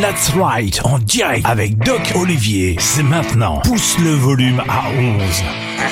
That's Right en direct avec Doc Olivier. C'est maintenant. Pousse le volume à 11.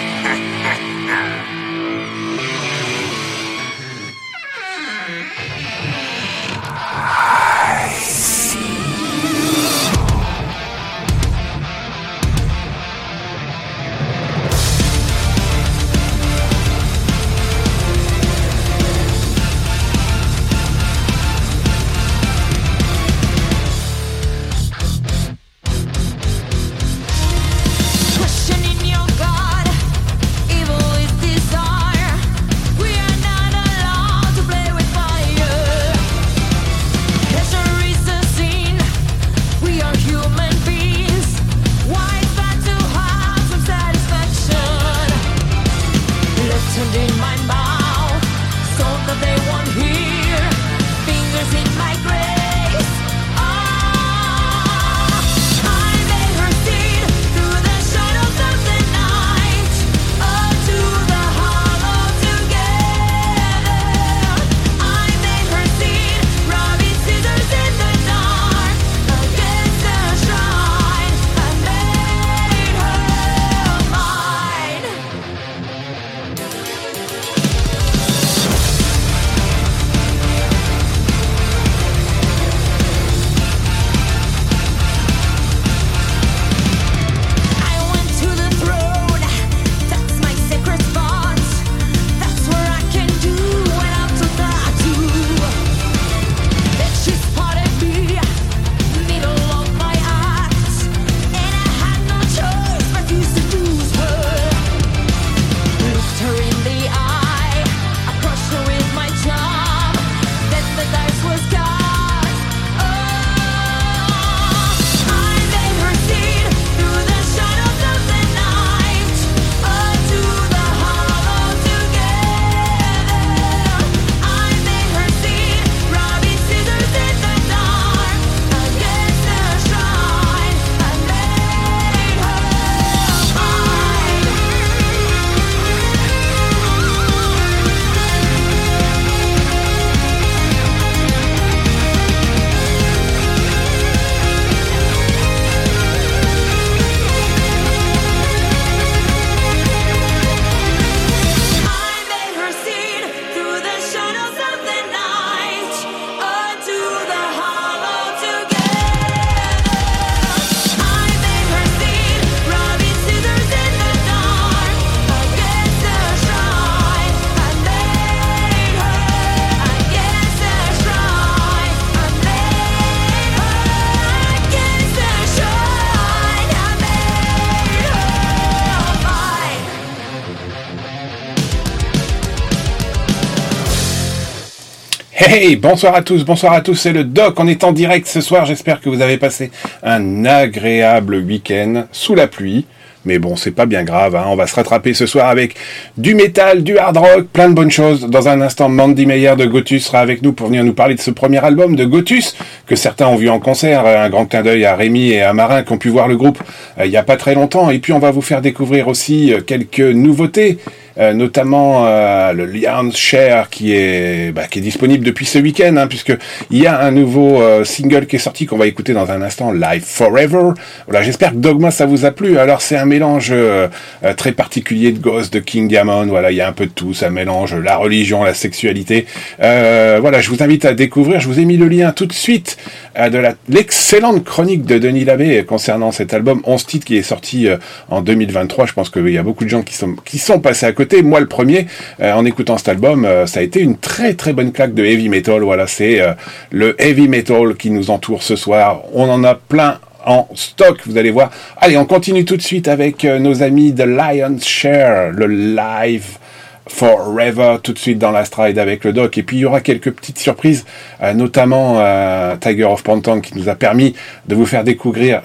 Hey, bonsoir à tous, c'est le Doc, on est en direct ce soir, j'espère que vous avez passé un agréable week-end sous la pluie, mais bon, c'est pas bien grave, hein. On va se rattraper ce soir avec du métal, du hard rock, plein de bonnes choses. Dans un instant, Mandy Meyer de Gotus sera avec nous pour venir nous parler de ce premier album de Gotus, que certains ont vu en concert, un grand clin d'œil à Rémi et à Marin qui ont pu voir le groupe il y a pas très longtemps, et puis on va vous faire découvrir aussi quelques nouveautés, notamment le Lion's Share qui est disponible depuis ce week-end, hein, puisque il y a un nouveau single qui est sorti qu'on va écouter dans un instant, Live Forever. Voilà, j'espère que Dogma ça vous a plu. Alors c'est un mélange très particulier de Ghost, de King Diamond. Voilà, il y a un peu de tout, ça mélange la religion, la sexualité. Voilà, je vous invite à découvrir. Je vous ai mis le lien tout de suite de l'excellente chronique de Denis Labbé concernant cet album 11 titres qui est sorti en 2023. Je pense qu'il y a beaucoup de gens qui sont passés à côté. Moi, le premier, en écoutant cet album, ça a été une très très bonne claque de heavy metal. Voilà, c'est le heavy metal qui nous entoure ce soir. On en a plein en stock, vous allez voir. Allez, on continue tout de suite avec nos amis de Lion's Share, le Live Forever, tout de suite dans la stride avec le Doc. Et puis il y aura quelques petites surprises, notamment Tiger of Pantan qui nous a permis de vous faire découvrir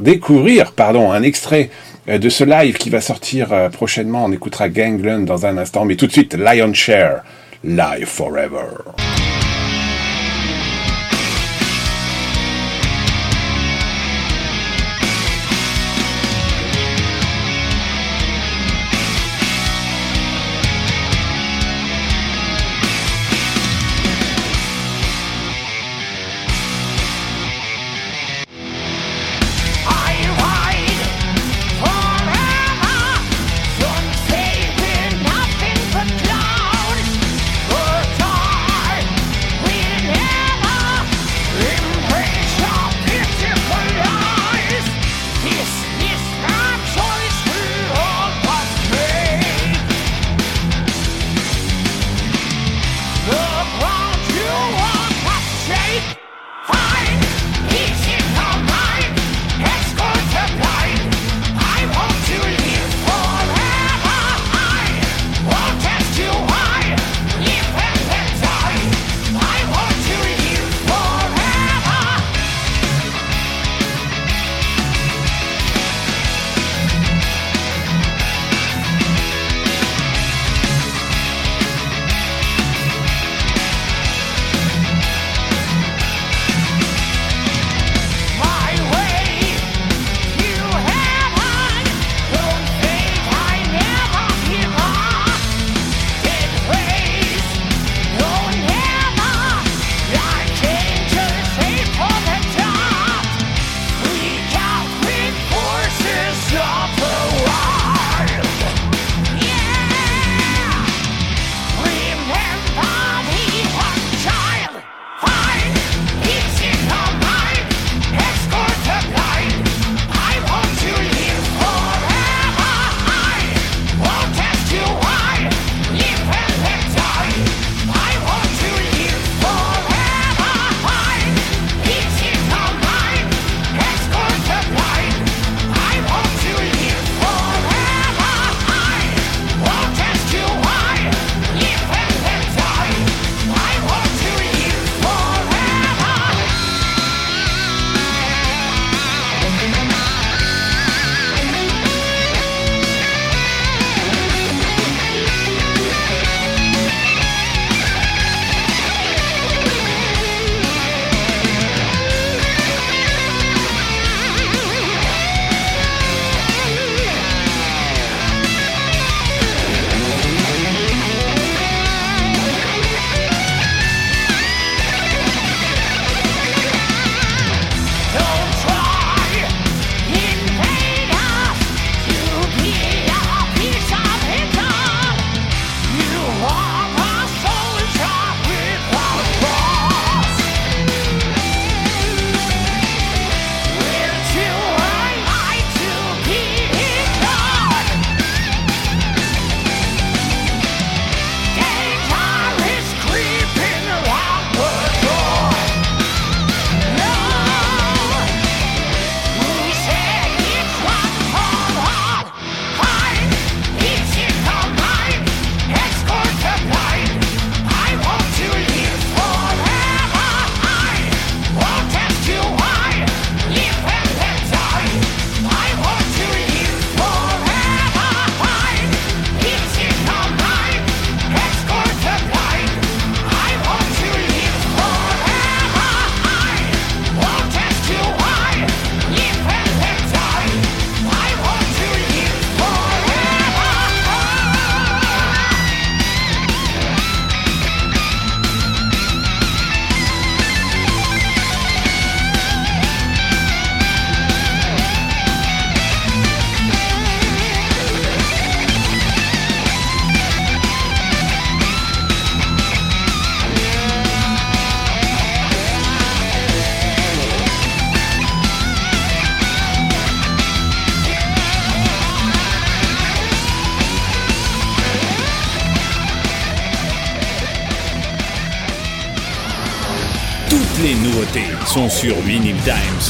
un extrait de ce live qui va sortir prochainement. On écoutera Gangland dans un instant, mais tout de suite Lion's Share, Live Forever. nouveautés sont sur Vinyl Times.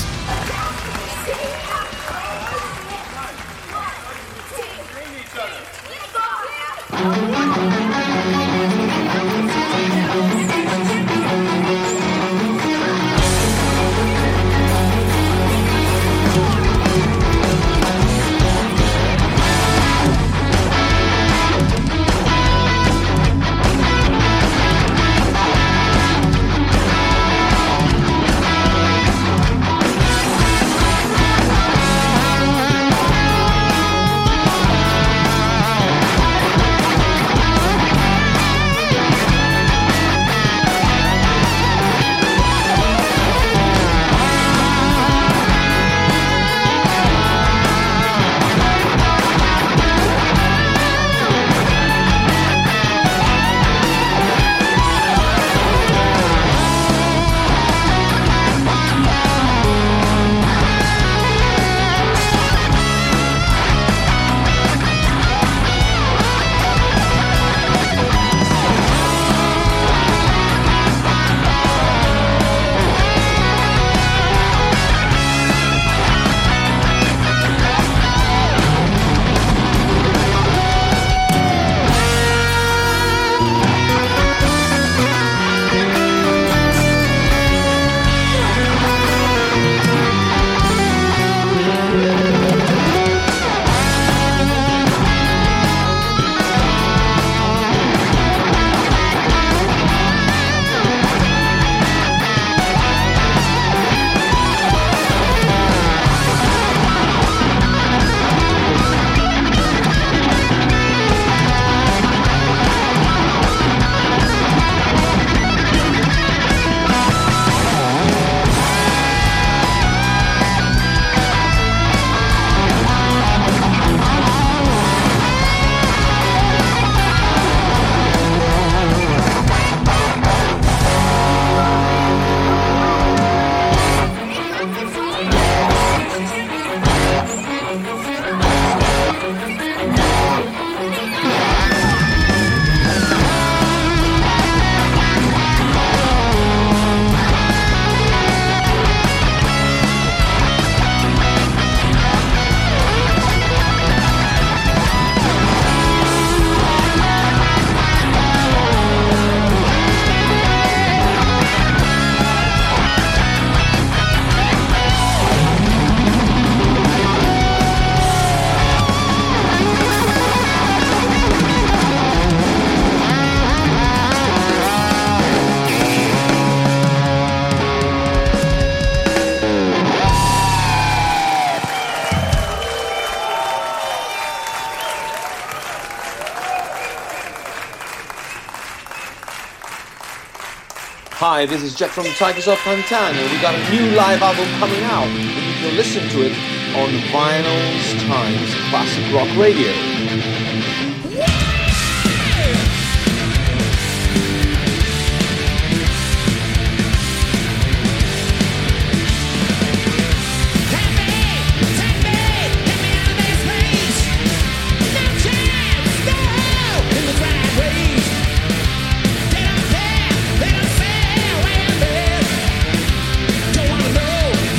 Hi, this is Jet from Tigers of Pantania. We got a new live album coming out, and you can listen to it on Vinyl Times Classic Rock Radio.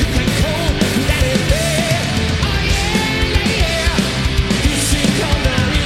Come down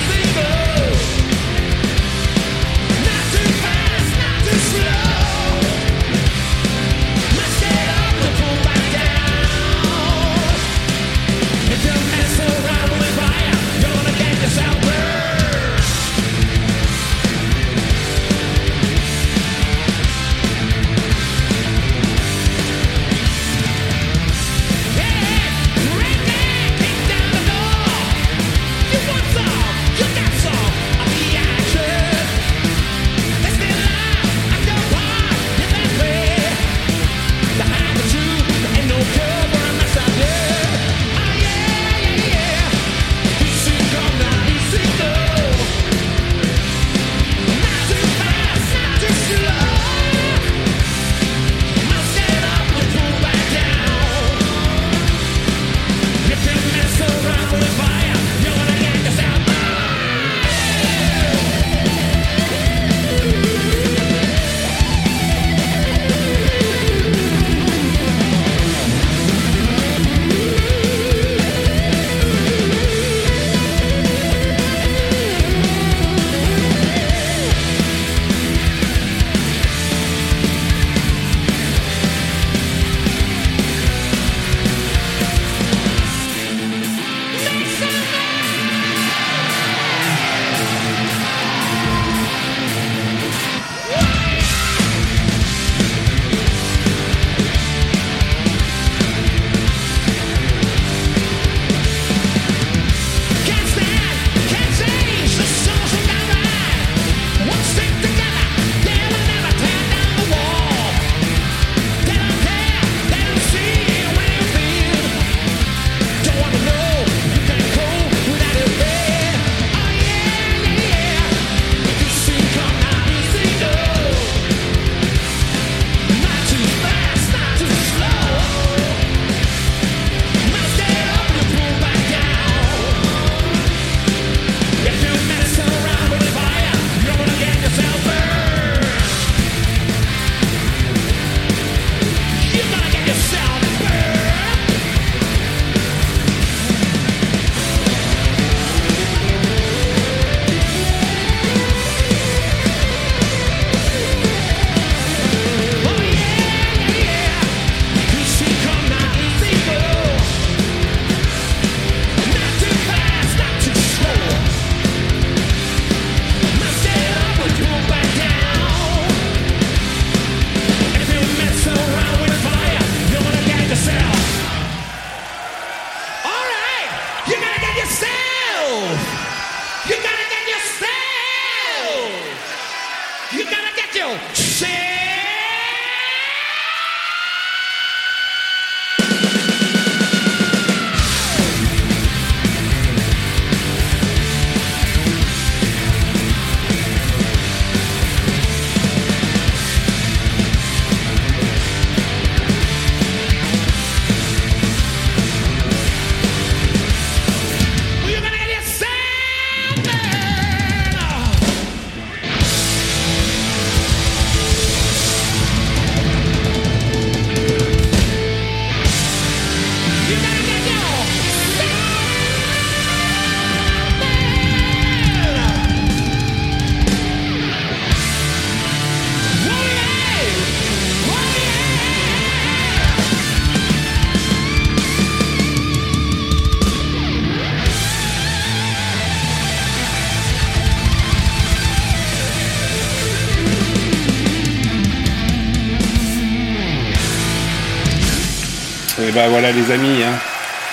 Et ben voilà les amis, hein.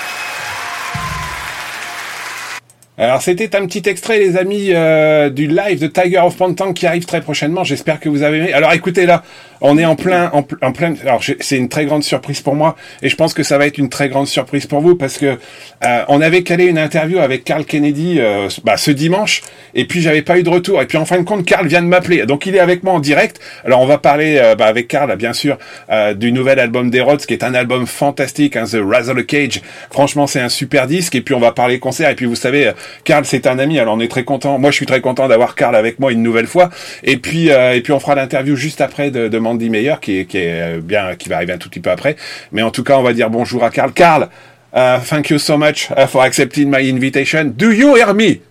Alors c'était un petit extrait les amis du live de Tiger of Pantang qui arrive très prochainement. J'espère que vous avez aimé. Alors écoutez là, on est en plein. Alors c'est une très grande surprise pour moi et je pense que ça va être une très grande surprise pour vous parce que on avait calé une interview avec Carl Kennedy ce dimanche et puis j'avais pas eu de retour et puis en fin de compte Carl vient de m'appeler donc il est avec moi en direct. Alors on va parler avec Carl bien sûr du nouvel album des Rhodes qui est un album fantastique, hein, The Rattle Cage. Franchement c'est un super disque et puis on va parler concert et puis vous savez. Carl, c'est un ami, alors on est très content. Moi, je suis très content d'avoir Carl avec moi une nouvelle fois. Et puis on fera l'interview juste après de Mandy Meyer, qui va arriver un tout petit peu après. Mais en tout cas, on va dire bonjour à Carl. Carl, thank you so much for accepting my invitation. Do you hear me?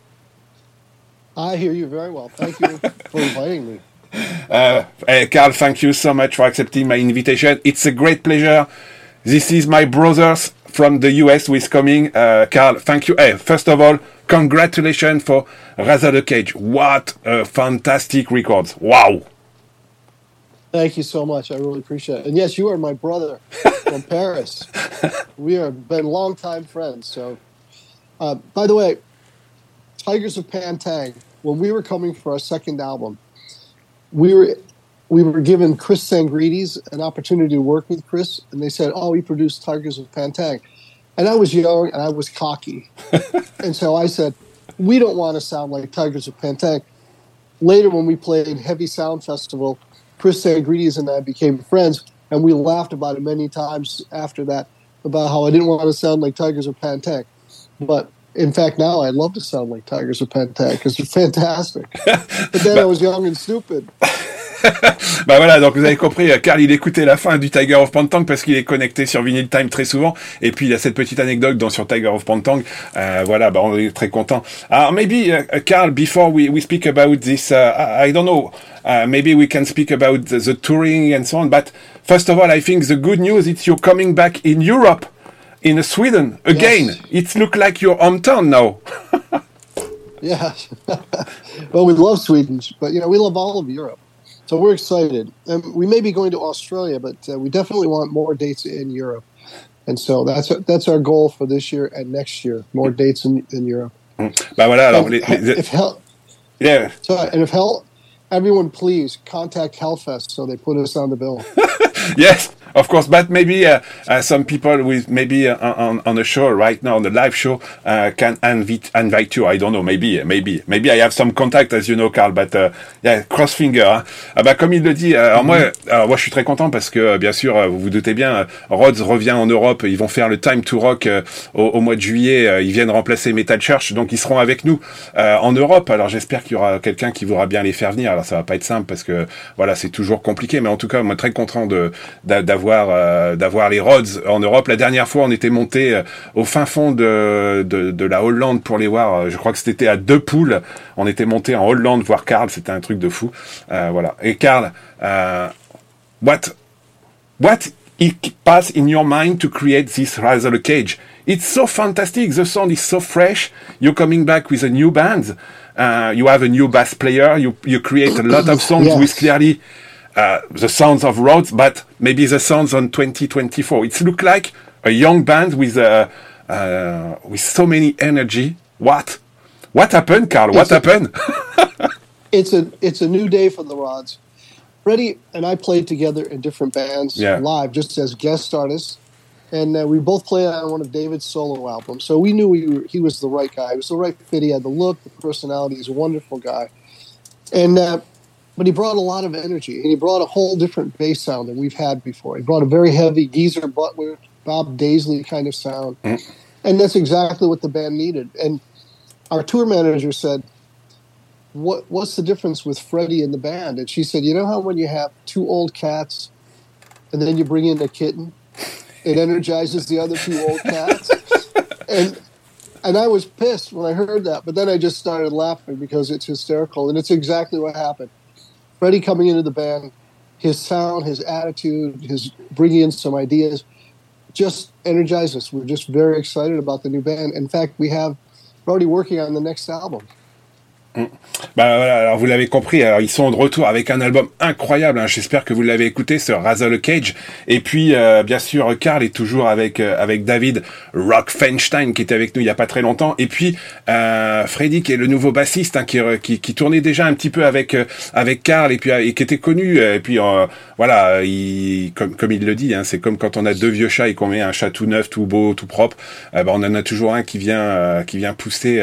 I hear you very well. Thank you for inviting me. Carl, thank you so much for accepting my invitation. It's a great pleasure. This is my brothers from the US who is coming. Carl, thank you. Hey, first of all, congratulations for Rattle the Cage. What a fantastic record. Wow. Thank you so much. I really appreciate it. And yes, you are my brother from Paris. We have been longtime friends. So, by the way, Tigers of Pantang, when we were coming for our second album, we were given Chris Sangrides an opportunity to work with Chris, and they said, he produced Tigers of Pantang. And I was young, and I was cocky. And so I said, we don't want to sound like Tigers of Pantang. Later, when we played Heavy Sound Festival, Chris Sangrides and I became friends, and we laughed about it many times after that, about how I didn't want to sound like Tigers of Pantang. But in fact, now I love to sound like Tigers of Pantang, because they're fantastic. But then I was young and stupid. Bah voilà, donc vous avez compris, Carl il écoutait la fin du Tiger of Pantang parce qu'il est connecté sur Vinyl Time très souvent et puis il y a cette petite anecdote sur Tiger of Pantang, voilà, bah on est très content. Maybe Carl, before we speak about this, I don't know, maybe we can speak about the touring and so on, but first of all I think the good news is you're coming back in Europe, in Sweden again. Yes. It looks like your hometown now. Yeah. Well, we love Sweden, but we love all of Europe. So we're excited. And we may be going to Australia, but we definitely want more dates in Europe. And so that's our goal for this year and next year, more dates in Europe. Bah voilà, alors if everyone please contact Hellfest so they put us on the bill. Yes, of course, but maybe some people with maybe on a show right now, on the live show, can invite you. I don't know, maybe I have some contact, as you know, Carl, but cross finger. Hein. Bah comme il le dit, moi je suis très content parce que bien sûr, vous vous doutez bien, Rhodes revient en Europe, ils vont faire le Time to Rock au mois de juillet, ils viennent remplacer Metal Church, donc ils seront avec nous en Europe. Alors j'espère qu'il y aura quelqu'un qui voudra bien les faire venir. Alors ça va pas être simple parce que voilà, c'est toujours compliqué, mais en tout cas, moi très content d'avoir les Rhodes en Europe. La dernière fois, on était monté au fin fond de la Hollande pour les voir. Je crois que c'était à Deux Poules. On était monté en Hollande voir Carl. C'était un truc de fou. Voilà. Et Carl, what it pass in your mind to create this Rattle Cage? It's so fantastic. The sound is so fresh. You're coming back with a new band. You have a new bass player. You create a lot of songs with clearly the sounds of Rhodes, but maybe the sounds on 2024. It looks like a young band with so many energy. What happened, Carl? What happened? It's a new day for the Rhodes. Freddie and I played together in different bands live, just as guest artists, and we both played on one of David's solo albums. So we knew he was the right guy. He was the right fit. He had the look, the personality. He's a wonderful guy, and. But he brought a lot of energy, and he brought a whole different bass sound than we've had before. He brought a very heavy Geezer Butler, Bob Daisley kind of sound. And that's exactly what the band needed. And our tour manager said, what's the difference with Freddie and the band? And she said, you know how when you have two old cats and then you bring in a kitten, it energizes the other two old cats? And I was pissed when I heard that, but then I just started laughing because it's hysterical, and it's exactly what happened. Freddie coming into the band, his sound, his attitude, his bringing in some ideas, just energized us. We're just very excited about the new band. In fact, we're already working on the next album. Bah voilà, alors vous l'avez compris, alors ils sont de retour avec un album incroyable, hein. J'espère que vous l'avez écouté, ce Razzle Cage. Et puis bien sûr, Karl est toujours avec David Rock Feinstein qui était avec nous il y a pas très longtemps. Et puis Freddy qui est le nouveau bassiste, hein, qui tournait déjà un petit peu avec Karl et puis et qui était connu. Et puis voilà, comme il le dit, hein, c'est comme quand on a deux vieux chats et qu'on met un chat tout neuf, tout beau, tout propre. Bah, on en a toujours un qui vient pousser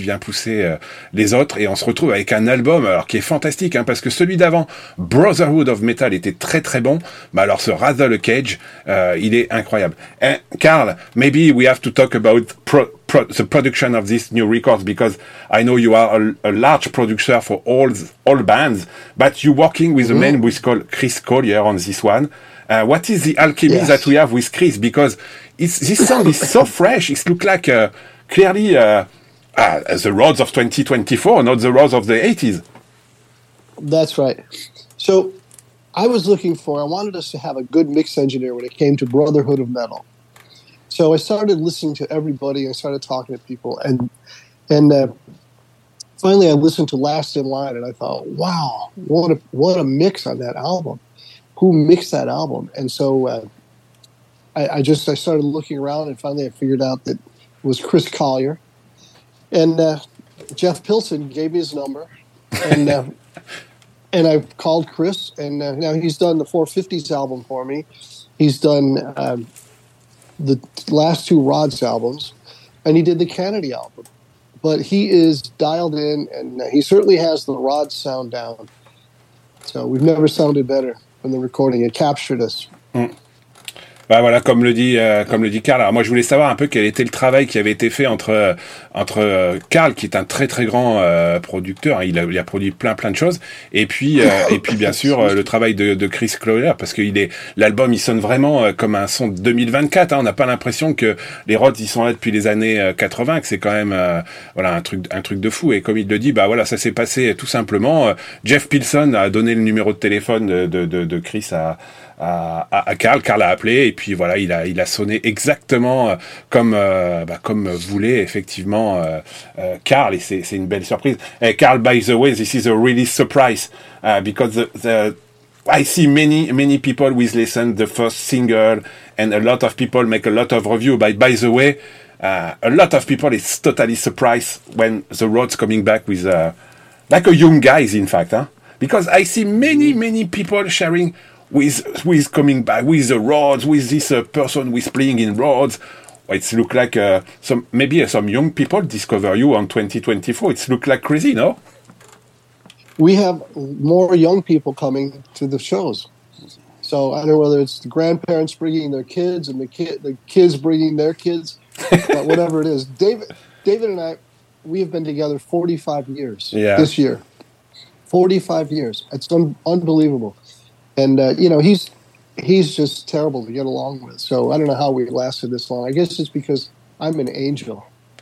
les autres, et on se retrouve avec un album alors qui est fantastique, hein, parce que celui d'avant, Brotherhood of Metal, était très très bon. Mais alors ce Razzle Cage, il est incroyable. And Karl, maybe we have to talk about the production of this new records, because I know you are a large producer for all bands, but you're working with a man who is called Chris Collier on this one. What is the alchemy that we have with Chris? Because this song is so fresh. It looks like clearly the roads of 2024, not the roads of the 80s. That's right. So I wanted us to have a good mix engineer when it came to Brotherhood of Metal. So I started listening to everybody and started talking to people. And finally I listened to Last in Line and I thought, wow, what a mix on that album. Who mixed that album? And so I started looking around, and finally I figured out that it was Chris Collier. And Jeff Pilson gave me his number, and I called Chris, and now he's done the 450s album for me. He's done the last two Rods albums, and he did the Kennedy album. But he is dialed in, and he certainly has the Rods sound down. So we've never sounded better when the recording. It captured us. Bah voilà, comme le dit Karl. Alors moi je voulais savoir un peu quel était le travail qui avait été fait entre Karl, qui est un très très grand producteur, hein, il a produit plein de choses, et puis bien sûr le travail de Chris Collier, parce que l'album il sonne vraiment comme un son de 2024, hein. On n'a pas l'impression que les Rhodes ils sont là depuis les années 80, que c'est quand même voilà un truc de fou. Et comme il le dit, bah voilà, ça s'est passé tout simplement. Jeff Pilson a donné le numéro de téléphone de Chris à Karl. Karl a appelé, et puis voilà, il a sonné exactement comme voulait effectivement Karl, et c'est une belle surprise. Karl, by the way, this is a really surprise because I see many people will listen the first single, and a lot of people make a lot of review. By the way, a lot of people is totally surprised when the Rhodes coming back with like a young guys, in fact, huh? Because I see many people sharing with coming back with the Rhodes, with this person who is playing in Rhodes. It's look like some young people discover you on 2024. It's look like crazy, no? We have more young people coming to the shows. So I don't know whether it's the grandparents bringing their kids and the kids bringing their kids, but whatever it is. David and I, we have been together 45 years this year. 45 years. It's unbelievable. And, he's just terrible to get along with. So I don't know how we lasted this long. I guess it's because I'm an angel.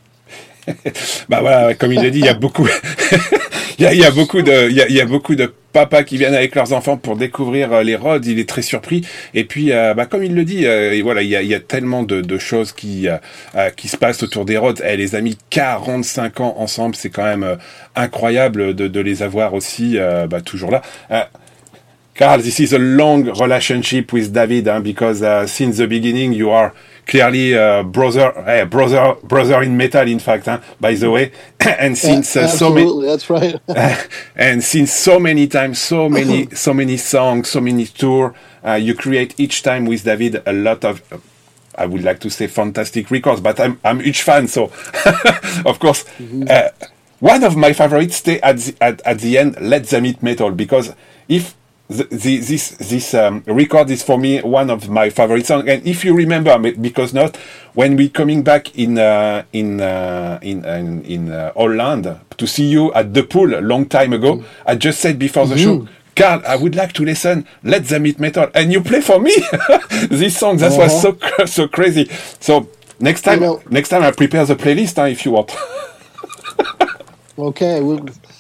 Bah voilà, comme il l'a dit, il y a beaucoup, il y a beaucoup de papas qui viennent avec leurs enfants pour découvrir les Rhodes. Il est très surpris. Et puis, comme il le dit, voilà, il y a tellement de choses qui se passent autour des Rhodes. Les amis, 45 ans ensemble, c'est quand même incroyable de les avoir aussi, toujours là. Karl, this is a long relationship with David, because since the beginning you are clearly brother in metal, in fact, by the way. And since absolutely, that's right. And since so many times, so many songs, so many tours, you create each time with David a lot of, I would like to say, fantastic records. But I'm a huge fan, so of course. One of my favorites stay at the end. Let Them Eat Metal, because if this record is for me one of my favorite songs. And if you remember, because not, when we coming back in Holland to see you at the pool a long time ago, I just said before the show, Karl, I would like to listen Let Them Eat Metal, and you play for me this song. That was so crazy. So next time I prepare the playlist, if you want. Okay,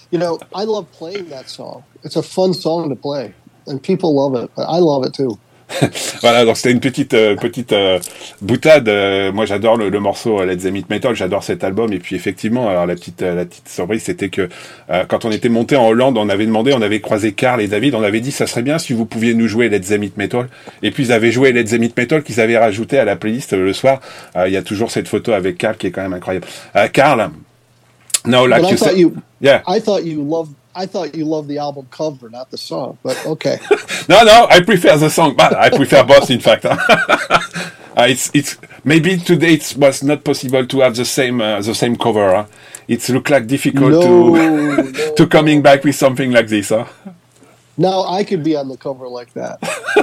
I love playing that song. It's a fun song to play, and people love it. I love it too. Voilà, donc c'était une petite boutade. Moi, j'adore le morceau Let's Them Eat Metal. J'adore cet album. Et puis effectivement, alors la petite surprise, c'était que quand on était monté en Hollande, on avait croisé Karl et David. On avait dit, ça serait bien si vous pouviez nous jouer Let's Them Eat Metal. Et puis ils avaient joué Let's Them Eat Metal qu'ils avaient rajouté à la playlist le soir. Il y a toujours cette photo avec Karl qui est quand même incroyable. Karl, no, like you said, yeah. I thought you loved the album cover, not the song. But okay. No, I prefer the song, but I prefer both, in fact. It's maybe today it was not possible to have the same cover. Huh? It look like difficult to coming back with something like this. Huh? Now I could be on the cover like that.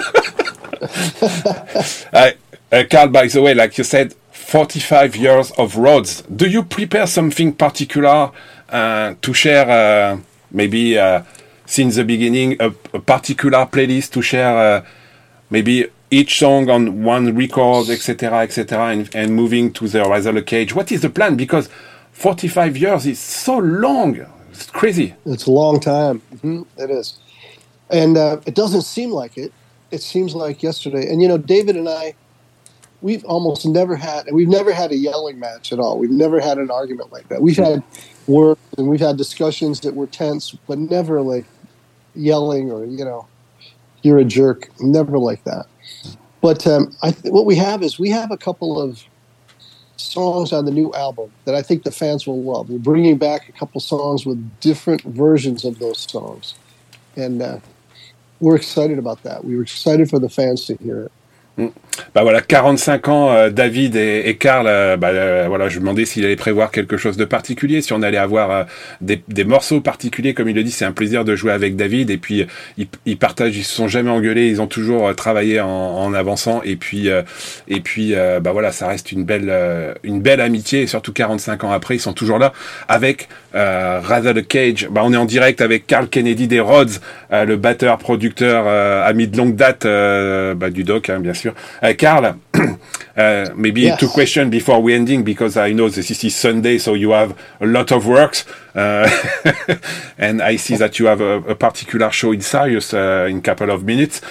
Karl, by the way, like you said, 45 years of Rhodes. Do you prepare something particular to share? Maybe since the beginning, a particular playlist to share, maybe each song on one record, etc., and moving to the Razor Cage. What is the plan? Because 45 years is so long. It's crazy. It's a long time. Mm-hmm. It is. And it doesn't seem like it. It seems like yesterday. And, David and I, we've never had a yelling match at all. We've never had an argument like that. We've had work and we've had discussions that were tense, but never like yelling or, you're a jerk. Never like that. But what we have a couple of songs on the new album that I think the fans will love. We're bringing back a couple songs with different versions of those songs. And we're excited about that. We were excited for the fans to hear it. Bah voilà, 45 ans, David et Karl, voilà, je me demandais s'il allait prévoir quelque chose de particulier, si on allait avoir des morceaux particuliers, comme il le dit, c'est un plaisir de jouer avec David, et puis ils partagent, ils se sont jamais engueulés, ils ont toujours travaillé en avançant, et puis voilà, ça reste une belle amitié, et surtout 45 ans après, ils sont toujours là, avec Rather the Cage. On est en direct avec Karl Kennedy des Rhodes, le batteur, producteur, ami de longue date du Doc, bien sûr. Karl, maybe yes. 2 questions before we ending, because I know this is Sunday, so you have a lot of works, and I see that you have a particular show in Sirius in a couple of minutes.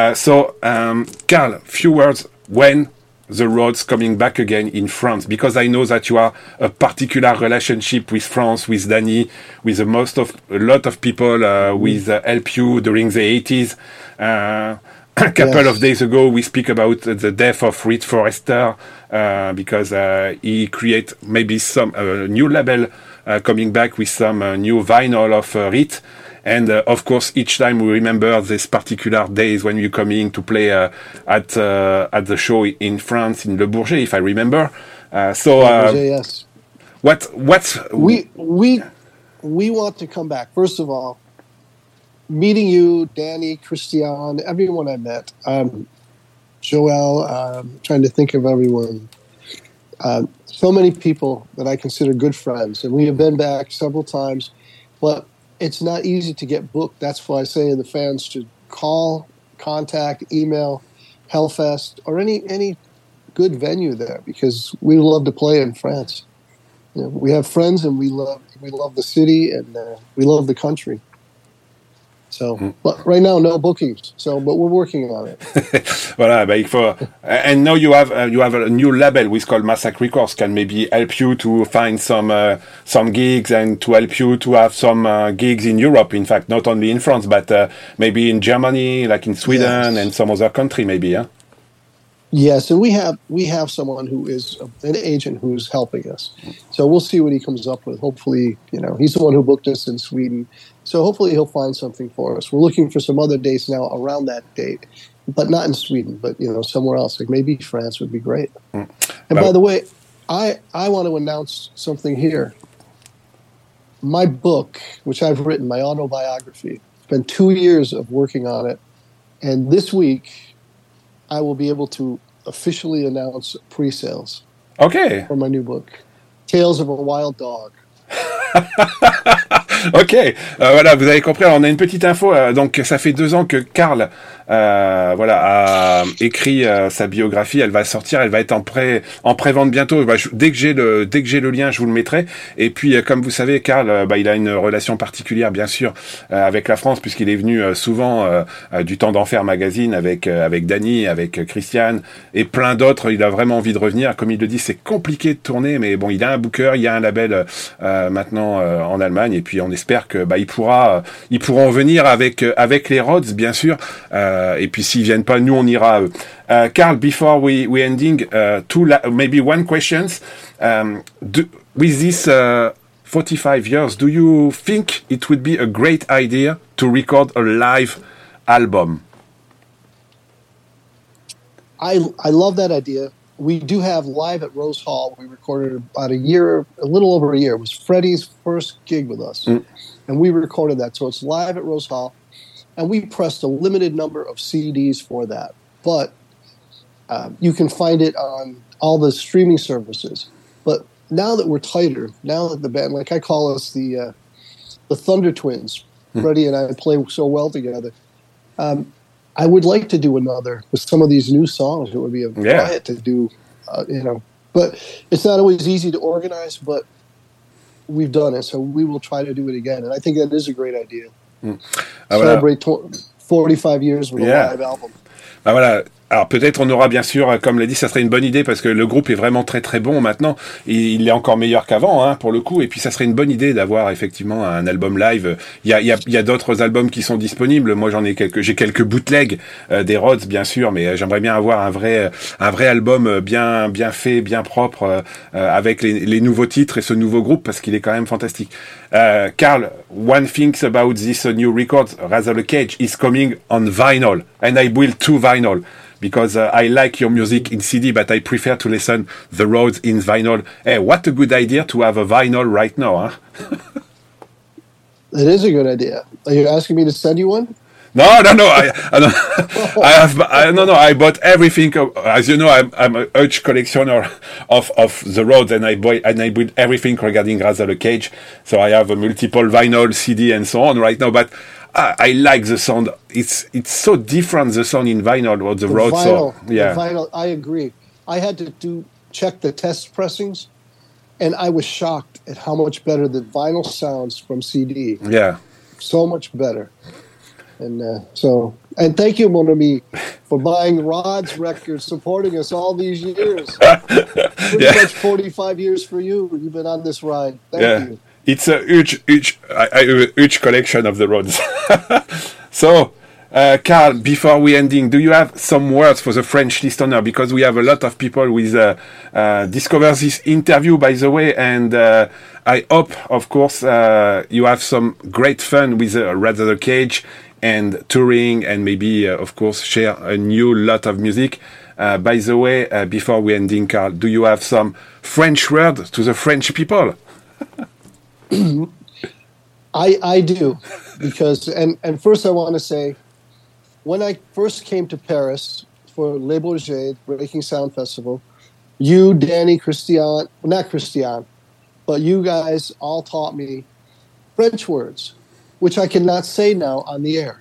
Karl, few words when the Rhodes coming back again in France, because I know that you are a particular relationship with France, with Danny, with a lot of people with help you during the 80s. A couple of days ago, we speak about the death of Reed Forrester because he create maybe some new label coming back with some new vinyl of Reed. And of course, each time we remember this particular days when you're coming to play at the show in France, in Le Bourget, if I remember. Bourget, yes. We want to come back. First of all, meeting you, Danny, Christian, everyone I met, Joel, trying to think of everyone. So many people that I consider good friends, and we have been back several times, but it's not easy to get booked. That's why I say to the fans should call, contact, email, Hellfest, or any good venue there, because we love to play in France. We have friends, and we love the city, and we love the country. So, but right now, no bookings. So, but we're working on it. Voilà, il faut. And now you have a new label which called Massacre Records. Can maybe help you to find some gigs and to help you to have some gigs in Europe. In fact, not only in France, but maybe in Germany, like in Sweden, yes. And some other country, maybe. Yeah. Yes, and we have someone who is an agent who's helping us. So we'll see what he comes up with. Hopefully, he's the one who booked us in Sweden. So hopefully he'll find something for us. We're looking for some other dates now around that date, but not in Sweden, but somewhere else. Like maybe France would be great. And by the way, I want to announce something here. My book, which I've written, my autobiography, it's been 2 years of working on it, and this week I will be able to officially announce pre-sales. Okay. For my new book, Tales of a Wild Dog. Ok, voilà, vous avez compris. Alors, on a une petite info. Donc, ça fait 2 ans que Karl, a écrit sa biographie. Elle va sortir. Elle va être en prévente bientôt. Dès que j'ai le lien, je vous le mettrai. Et puis, comme vous savez, Karl, il a une relation particulière, bien sûr, avec la France, puisqu'il est venu souvent du Temps d'Enfer magazine avec Danny, avec Christiane et plein d'autres. Il a vraiment envie de revenir. Comme il le dit, c'est compliqué de tourner, mais bon, il a un booker, il y a un label maintenant en Allemagne, et puis on espère que ils pourront venir avec les Rhodes, bien sûr. Et puis s'ils viennent pas, nous on ira. Karl, before we ending, maybe one questions. With this 45 years, do you think it would be a great idea to record a live album? I love that idea. We do have Live at Rose Hall. We recorded about a little over a year. It was Freddie's first gig with us. And we recorded that. So it's Live at Rose Hall. And we pressed a limited number of CDs for that. But you can find it on all the streaming services. But now that we're tighter, now that the band, like I call us the Thunder Twins, Freddie and I play so well together, I would like to do another with some of these new songs. It would be a riot to do, But it's not always easy to organize, but we've done it, so we will try to do it again. And I think that is a great idea. Celebrate 45 years with a live album. Voilà. Alors peut-être on aura bien sûr, comme l'a dit, ça serait une bonne idée parce que le groupe est vraiment très très bon maintenant. Il est encore meilleur qu'avant, pour le coup. Et puis ça serait une bonne idée d'avoir effectivement un album live. Il y a d'autres albums qui sont disponibles. Moi j'ai quelques bootlegs des Rhodes bien sûr, mais j'aimerais bien avoir un vrai album bien fait, bien propre avec les nouveaux titres et ce nouveau groupe parce qu'il est quand même fantastique. Karl, one thing about this new record, Rather the Cage, is coming on vinyl, and I will 2 vinyl. Because I like your music in CD, but I prefer to listen the Rhodes in vinyl. Hey, what a good idea to have a vinyl right now, huh? It is a good idea. Are you asking me to send you one? No. I bought everything. As you know, I'm a huge collectioner of the Rhodes, and I bought everything regarding Rather the Cage. So I have a multiple vinyl, CD, and so on right now. But I like the sound. It's so different, the sound in vinyl or the Rhodes. So, yeah. The vinyl, I agree. I had to check the test pressings, and I was shocked at how much better the vinyl sounds from CD. Yeah. So much better. And thank you, mon ami, for buying Rod's records, supporting us all these years. Pretty much 45 years for you. You've been on this ride. Thank you. It's a huge collection of the Rhodes. So, Karl, before we ending, do you have some words for the French listener? Because we have a lot of people with discover this interview, by the way, and I hope, of course, you have some great fun with Rather the Cage and touring, and maybe, of course, share a new lot of music. By the way, before we ending, Karl, do you have some French words to the French people? I do, because and first I want to say, when I first came to Paris for Les Bourgets Breaking Sound Festival, you, Danny, not Christian, but you guys all taught me French words, which I cannot say now on the air.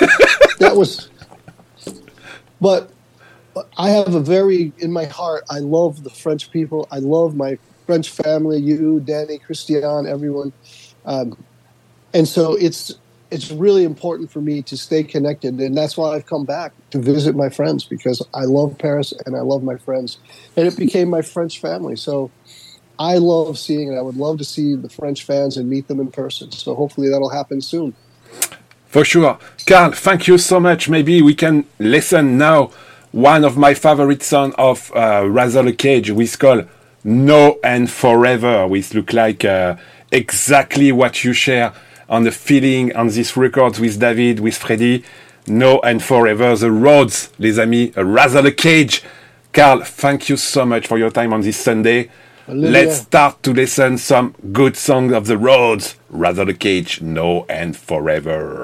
But I have in my heart, I love the French people. I love my French family, you, Danny, Christian, everyone. And so it's really important for me to stay connected. And that's why I've come back to visit my friends, because I love Paris and I love my friends. And it became my French family. So I love seeing it. I would love to see the French fans and meet them in person. So hopefully that'll happen soon. For sure. Karl, thank you so much. Maybe we can listen now one of my favorite songs of Rather the Cage, which called No and Forever, which look like exactly what you share on the feeling on this record with David, with Freddie. No and Forever, the Rhodes, les amis, Rather the Cage. Karl, thank you so much for your time on this Sunday. Olivia. Let's start to listen some good songs of the Rhodes. Rather the Cage, No and Forever.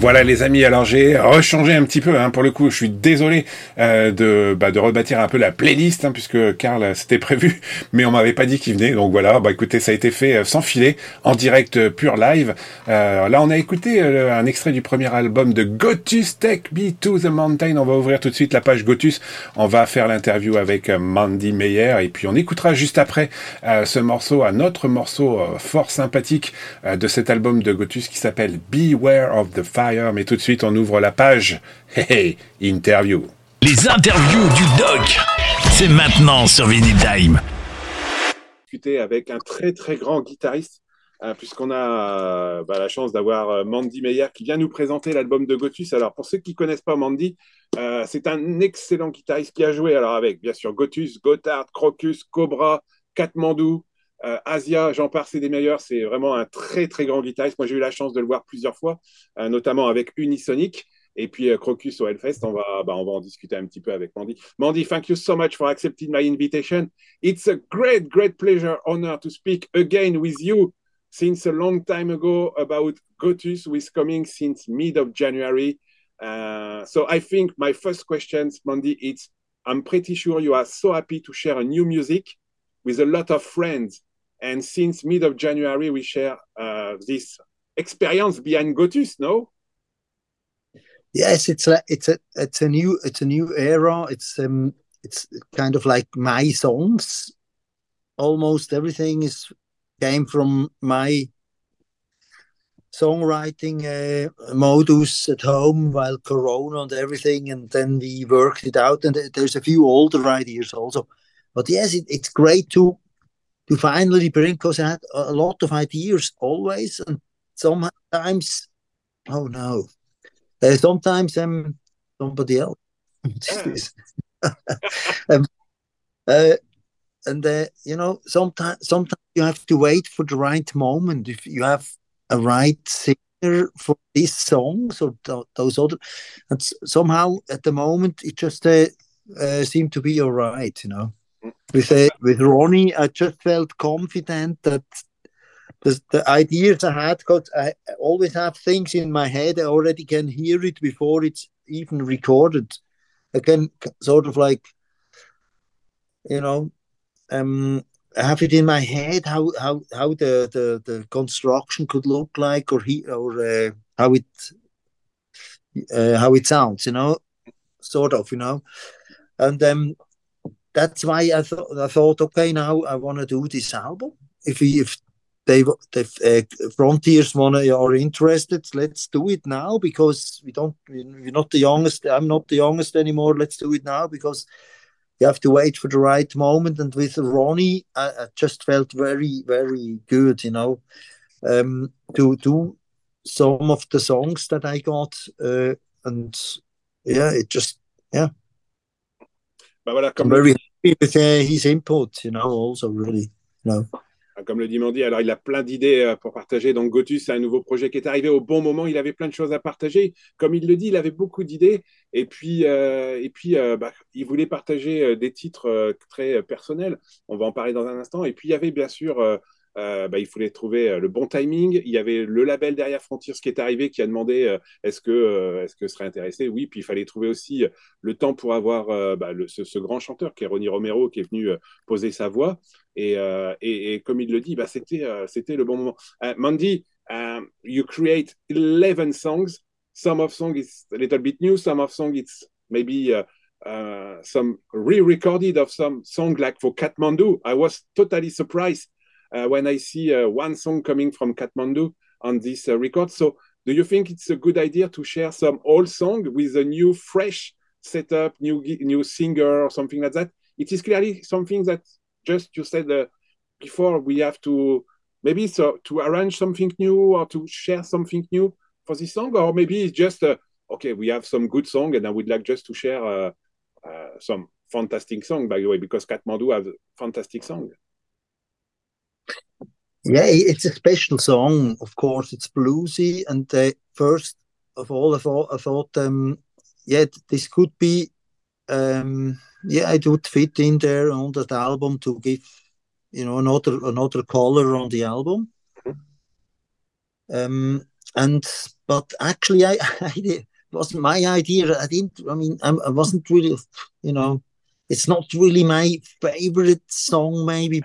Voilà les amis, alors j'ai rechangé un petit peu, pour le coup, je suis désolé de rebâtir un peu la playlist, puisque Karl c'était prévu, mais on m'avait pas dit qu'il venait, donc voilà, écoutez, ça a été fait sans filet, en direct pur live. Là on a écouté un extrait du premier album de Gotus, Take Me to the Mountain. On va ouvrir tout de suite la page Gotus, on va faire l'interview avec Mandy Meyer, et puis on écoutera juste après ce morceau, un autre morceau fort sympathique de cet album de Gotus qui s'appelle Beware of the Fire. Mais tout de suite, on ouvre la page. Hey, interview. Les interviews du Doc, c'est maintenant sur Vinyl Time. Discuter avec un très très grand guitariste, puisqu'on a la chance d'avoir Mandy Meyer qui vient nous présenter l'album de Gotus. Alors pour ceux qui ne connaissent pas Mandy, c'est un excellent guitariste qui a joué alors avec bien sûr Gotus, Gotthard, Krokus, Cobra, Katmandou, Asia, j'en passe, c'est des meilleurs. C'est vraiment un très très grand guitariste. Moi j'ai eu la chance de le voir plusieurs fois, notamment avec Unisonic et puis Krokus au Hellfest. On va en discuter un petit peu avec Mandy. Mandy, thank you so much for accepting my invitation. It's a great pleasure, honor to speak again with you since a long time ago about Gotus, who is coming since mid of January. So I think my first question, Mandy, it's I'm pretty sure you are so happy to share a new music with a lot of friends. And since mid of January, we share this experience behind Gotus, no? Yes, it's a new era. It's kind of like my songs. Almost everything came from my songwriting modus at home while Corona and everything, and then we worked it out. And there's a few older ideas also. But yes, it's great to finally bring, because I had a lot of ideas always, and sometimes, oh no, sometimes somebody else. Sometimes you have to wait for the right moment. If you have a right singer for these songs or those other, and somehow at the moment it just seemed to be all right, With Ronnie, I just felt confident that the ideas I had, because I always have things in my head. I already can hear it before it's even recorded. I can sort of like, I have it in my head how the construction could look like, or how it sounds, sort of, and that's why I thought, okay, now I want to do this album. If Frontiers are interested, let's do it now, because we're not the youngest. I'm not the youngest anymore. Let's do it now, because you have to wait for the right moment. And with Ronnie, I just felt very, very good, to do some of the songs that I got, and it just, I'm very happy with his input, also really, Comme le dit Mandy, alors il a plein d'idées pour partager. Donc Gotus, c'est un nouveau projet qui est arrivé au bon moment. Il avait plein de choses à partager. Comme il le dit, il avait beaucoup d'idées. Et puis, il voulait partager des titres très personnels. On va en parler dans un instant. Et puis, il y avait bien sûr, il fallait trouver le bon timing. Il y avait le label derrière Frontiers qui est arrivé, qui a demandé est-ce que serait intéressé. Oui, puis il fallait trouver aussi le temps pour avoir ce grand chanteur qui est Ronnie Romero, qui est venu poser sa voix. Et comme il le dit, c'était le bon moment. Mandy, you create 11 songs. Some of songs is a little bit new. Some of songs it's maybe some re-recorded of some song, like for Katmandou. I was totally surprised when I see one song coming from Katmandou on this record. So do you think it's a good idea to share some old song with a new, fresh setup, new singer or something like that? It is clearly something that just you said before, we have to maybe to arrange something new or to share something new for this song, or maybe it's just okay, we have some good song and I would like just to share some fantastic song, by the way, because Katmandou has a fantastic song. Yeah, it's a special song. Of course, it's bluesy, and first of all, I thought, this could be. It would fit in there on that album to give, another color on the album. And but actually, I it wasn't my idea. I didn't. I mean, I wasn't really, you know, it's not really my favorite song, maybe,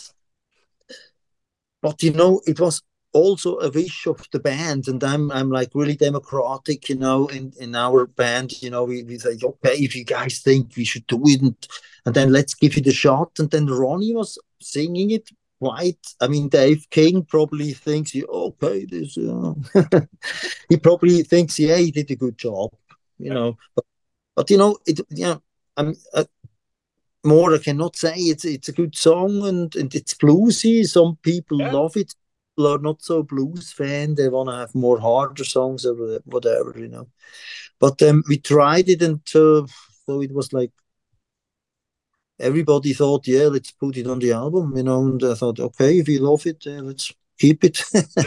but you know, it was also a wish of the band, and I'm like really democratic, you know, in our band, you know, we say, okay, if you guys think we should do it, and then let's give it a shot. And then Ronnie was singing it quite. I mean, Dave King probably thinks, okay, this, he probably thinks, yeah, he did a good job, you know, but you know, it, yeah, I'm. More I cannot say. It's a good song, and it's bluesy. Some people love it. People are not so blues fan. They want to have more harder songs or whatever, you know. But we tried it, and so it was like everybody thought, yeah, let's put it on the album, you know. And I thought, okay, if you love it, let's keep it.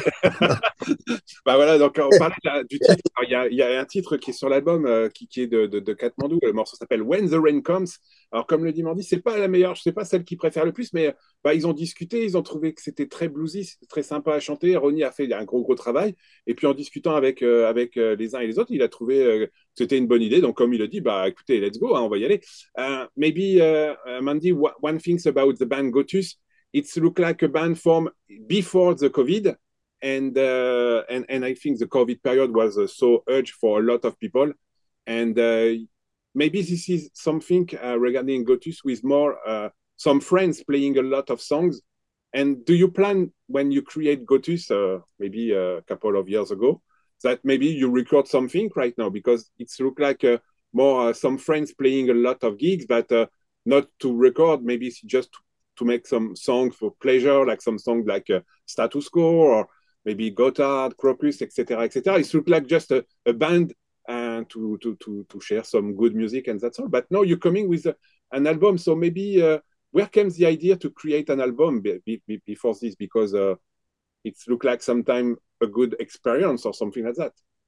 Bah voilà, donc on parlait du titre. Il y a un titre qui est sur l'album qui est de Katmandou. Le morceau s'appelle When the Rain Comes. Alors comme le dit Mandy, c'est pas la meilleure, je sais pas celle qu'ils préfèrent le plus, mais bah, ils ont discuté, ils ont trouvé que c'était très bluesy, c'était très sympa à chanter. Ronnie a fait un gros travail, et puis en discutant avec les uns et les autres, il a trouvé que c'était une bonne idée. Donc comme il a dit, bah écoutez, let's go, hein, on va y aller. Maybe Mandy, one thing about the band Gotus, it's look like a band formed before the COVID. And I think the COVID period was so urgent for a lot of people. And maybe this is something regarding Gotus with more some friends playing a lot of songs. And do you plan when you create Gotus, maybe a couple of years ago, that maybe you record something right now? Because it's look like more some friends playing a lot of gigs, but not to record, maybe it's just to make some songs for pleasure, like some songs like Status Quo or maybe Gotthard, Crocus, etc., etc. It looks like just a band to share some good music, and that's all. But now you're coming with an album, so maybe where comes the idea to create an album before this? Because it looks like sometimes a good experience or something like that.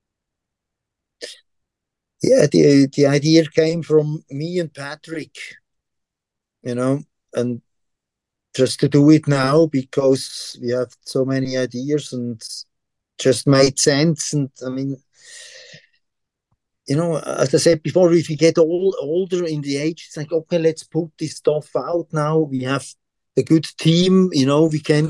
Yeah, the idea came from me and Patrick, you know, and just to do it now because we have so many ideas and just made sense. And I mean, you know, as I said before, if you get older in the age, it's like, okay, let's put this stuff out now. We have a good team, you know, we can't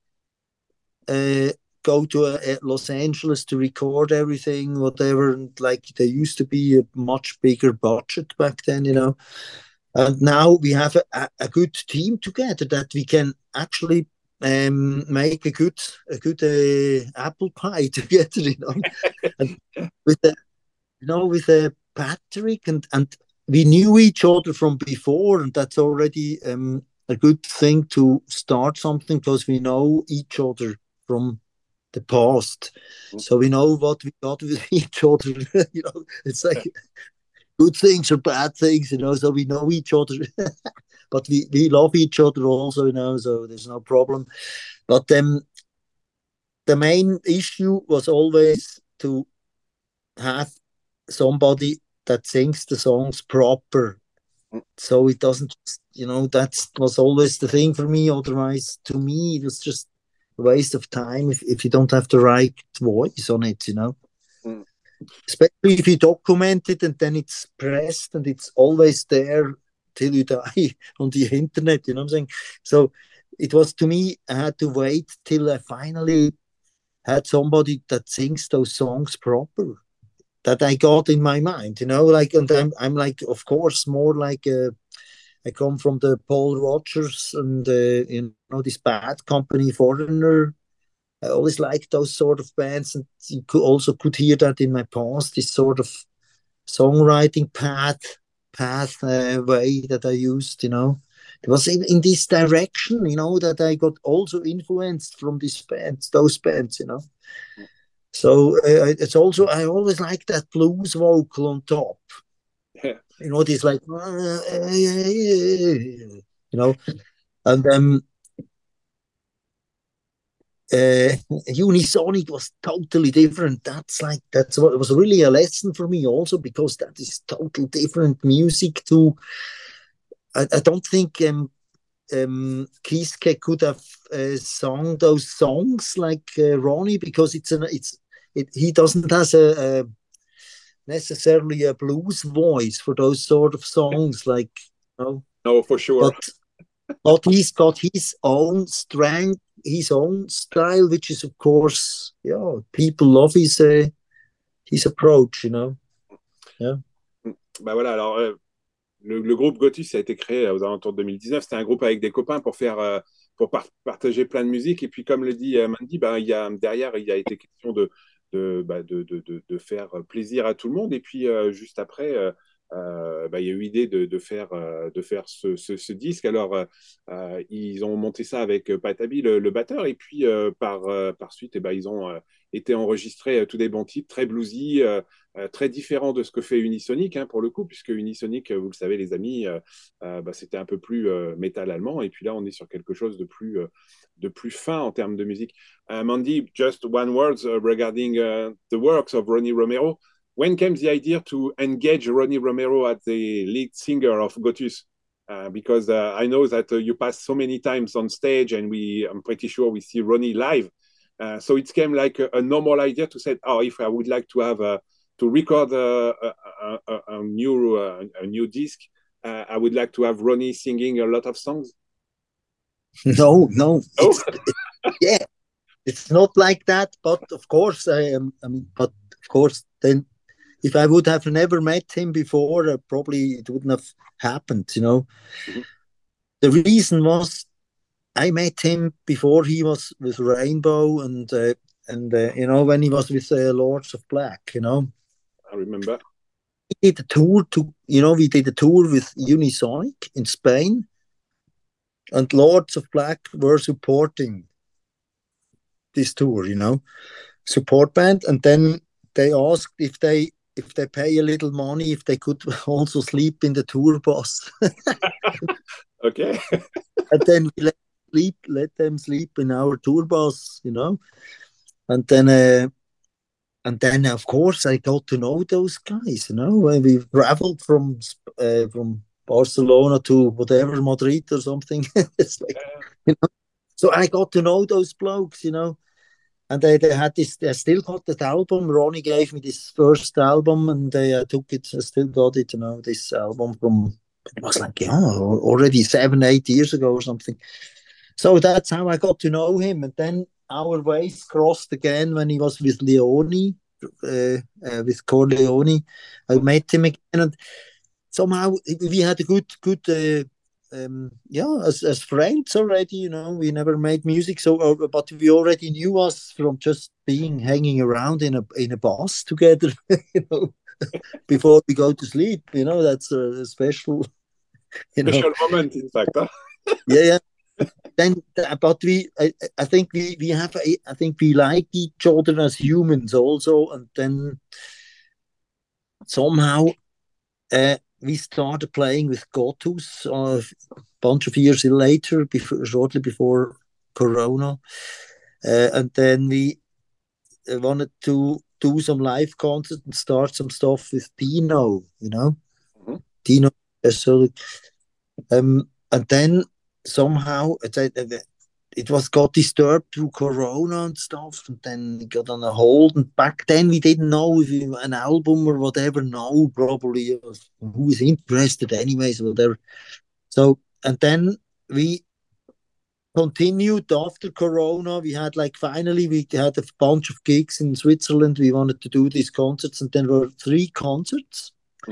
go to Los Angeles to record everything, whatever. And like there used to be a much bigger budget back then, you know. And now we have a good team together that we can actually make a good apple pie together, you know. And with Patrick and we knew each other from before, and that's already a good thing to start something because we know each other from the past, so we know what we got with each other. You know, it's like. Good things or bad things, you know, so we know each other. But we love each other also, you know, so there's no problem. But the main issue was always to have somebody that sings the songs proper. So it doesn't, you know, that was always the thing for me. Otherwise, to me, it was just a waste of time if you don't have the right voice on it, you know. Especially if you document it and then it's pressed and it's always there till you die on the internet, you know what I'm saying? So it was, to me, I had to wait till I finally had somebody that sings those songs proper, that I got in my mind, you know, like, and I'm like, of course, more like I come from the Paul Rogers and, you know, this Bad Company, Foreigner. I always liked those sort of bands, and you could hear that in my past, this sort of songwriting path way that I used, you know. It was in this direction, you know, that I got also influenced from those bands, you know. So it's also, I always like that blues vocal on top. Yeah. You know, this like, you know, and Unisonic was totally different. That's what it was, really a lesson for me also, because that is total different music to. I don't think Kiske could have sung those songs like Ronnie, because it's he doesn't has a necessarily a blues voice for those sort of songs, like, you know. No, for sure. But he's got his own strength, his own style, which is, of course, yeah, people love his approach, you know. Yeah. Bah voilà, alors le groupe Gotus a été créé aux alentours de 2019. C'était un groupe avec des copains pour faire partager plein de musique. Et puis, comme le dit Mandy, bah, derrière, il y a été question de faire plaisir à tout le monde. Et puis, juste après, bah, il y a eu l'idée de faire ce disque. Alors, ils ont monté ça avec Patabi, le batteur. Et puis, par suite, bah, ils ont été enregistrés tous des bons titres, très bluesy, très différents de ce que fait Unisonic, hein, pour le coup, puisque Unisonic, vous le savez, les amis, bah, c'était un peu plus métal allemand. Et puis là, on est sur quelque chose de plus fin en termes de musique. Mandy, just one word regarding the works of Ronnie Romero. When came the idea to engage Ronnie Romero as the lead singer of Gotus? Because I know that you pass so many times on stage, and I'm pretty sure we see Ronnie live. So it came like a normal idea to say, oh, if I would like to have to record a new disc, I would like to have Ronnie singing a lot of songs. No. Oh? Yeah, it's not like that. But of course, but of course, then if I would have never met him before, probably it wouldn't have happened. You know, mm-hmm. The reason was I met him before he was with Rainbow, and you know, when he was with Lords of Black. You know, I remember. We did a tour with Unisonic in Spain, and Lords of Black were supporting this tour, you know, support band. And then they asked if they pay a little money, if they could also sleep in the tour bus. Okay. And then we let them sleep in our tour bus, you know. And then of course I got to know those guys, you know. When we traveled from Barcelona to whatever, Madrid or something. It's like, you know. So I got to know those blokes, you know. And they had this, they still got that album. Ronnie gave me this first album, and I took it, I still got it, you know, this album from, it was like, already 7-8 years ago or something. So that's how I got to know him. And then our ways crossed again when he was with Leone, with Corleone. I met him again, and somehow we had a good as friends already, you know. We never made music, but we already knew us from just hanging around in a bus together, you know, before we go to sleep. You know, that's a special, special moment, in fact. Huh? Yeah. Then, but I think we like each other as humans also, and then somehow we started playing with Gotus a bunch of years later, shortly before Corona, and then we wanted to do some live concerts and start some stuff with Dino, you know, mm-hmm. Dino. So, and then somehow it got disturbed through Corona and stuff, and then it got on a hold. And back then we didn't know if an album or whatever. No, probably who is interested, anyways, whatever. So, and then we continued after Corona. We had finally we had a bunch of gigs in Switzerland. We wanted to do these concerts, and then there were 3 concerts,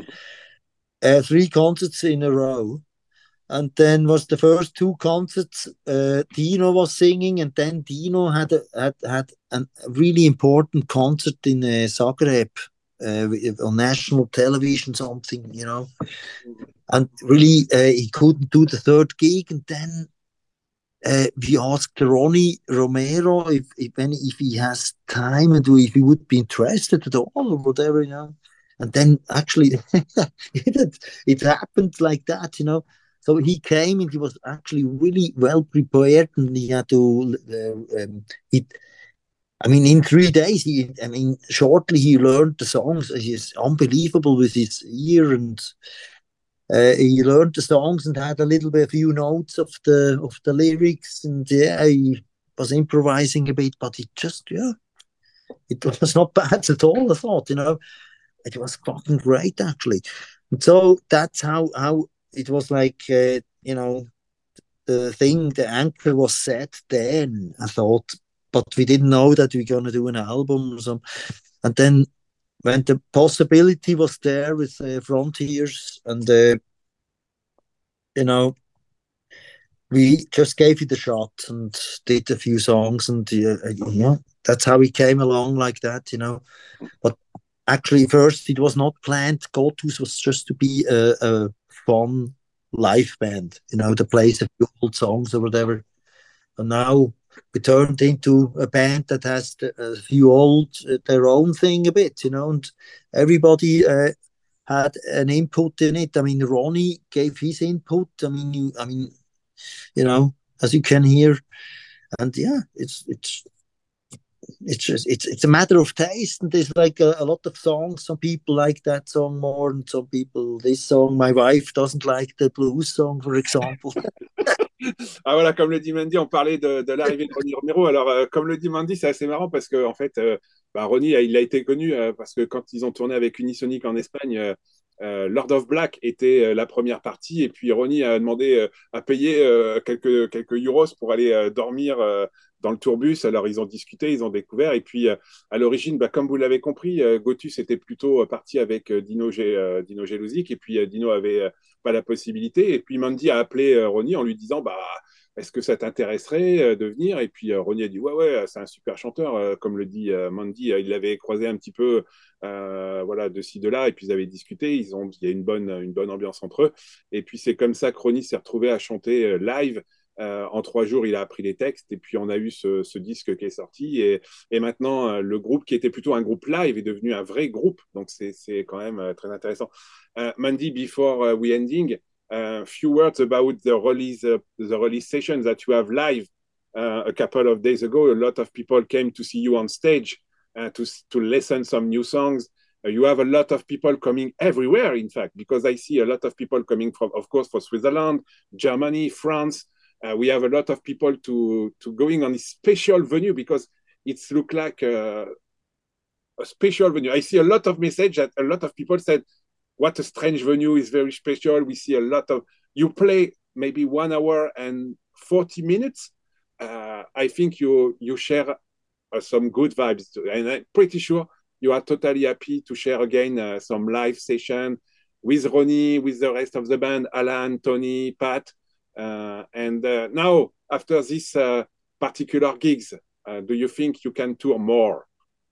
3 concerts in a row. And then was the first 2 concerts, Dino was singing, and then Dino had a really important concert in Zagreb on national television, something, you know. And really, he couldn't do the 3rd gig, and then we asked Ronnie Romero if he has time and if he would be interested at all or whatever, you know. And then actually, it happened like that, you know. So he came, and he was actually really well prepared, and he had to. In 3 days, shortly he learned the songs. He's unbelievable with his ear, and he learned the songs and had a few notes of the lyrics, and he was improvising a bit, but it just it was not bad at all. I thought, it was fucking great actually. And so that's how it was like, the anchor was set then, I thought, but we didn't know that we're going to do an album or something. And then when the possibility was there with Frontiers, and we just gave it a shot and did a few songs, and that's how we came along like that, But actually, first it was not planned. Gotus was just to be a fun live band, to play a few old songs or whatever. And now we turned into a band that has a few old, their own thing a bit, and everybody had an input in it. I mean, Ronnie gave his input. I mean, as you can hear, and yeah, it's a matter of taste, and there's like a lot of songs. Some people like that song more, and some people this song. My wife doesn't like the blues song, for example. Ah voilà, comme le dit Mandy, on parlait de l'arrivée de Ronnie Romero. Alors, comme le dit Mandy, c'est assez marrant parce que en fait, Ronnie, il a été connu parce que quand ils ont tourné avec Unisonic en Espagne, Lord of Black était la première partie, et puis Ronnie a demandé à payer quelques euros pour aller dormir dans le tourbus. Alors ils ont discuté, ils ont découvert, et puis à l'origine, comme vous l'avez compris, Gotus était plutôt parti avec Dino Jeluzik, et puis Dino avait pas la possibilité, et puis Mandy a appelé Ronnie en lui disant est-ce que ça t'intéresserait de venir? Et puis Ronnie a dit ouais, c'est un super chanteur, comme le dit Mandy, il l'avait croisé un petit peu voilà, de ci, de là, et puis ils avaient discuté, il y a une bonne ambiance entre eux, et puis c'est comme ça que Ronnie s'est retrouvé à chanter live. En 3 jours, il a appris les textes, et puis on a eu ce disque qui est sorti, et maintenant le groupe qui était plutôt un groupe live est devenu un vrai groupe, donc c'est quand même très intéressant. Mandy, before we ending, few words about the release sessions that you have live a couple of days ago. A lot of people came to see you on stage to listen some new songs. You have a lot of people coming everywhere, in fact, because I see a lot of people coming from, of course, for Switzerland, Germany, France. We have a lot of people to going on this special venue because it's look like a special venue. I see a lot of message that a lot of people said, what a strange venue, is very special. We see a lot of, you play maybe 1 hour and 40 minutes. I think you share some good vibes, and I'm pretty sure you are totally happy to share again some live session with Ronnie, with the rest of the band, Alan, Tony, Pat. And now, after this particular gigs, do you think you can tour more?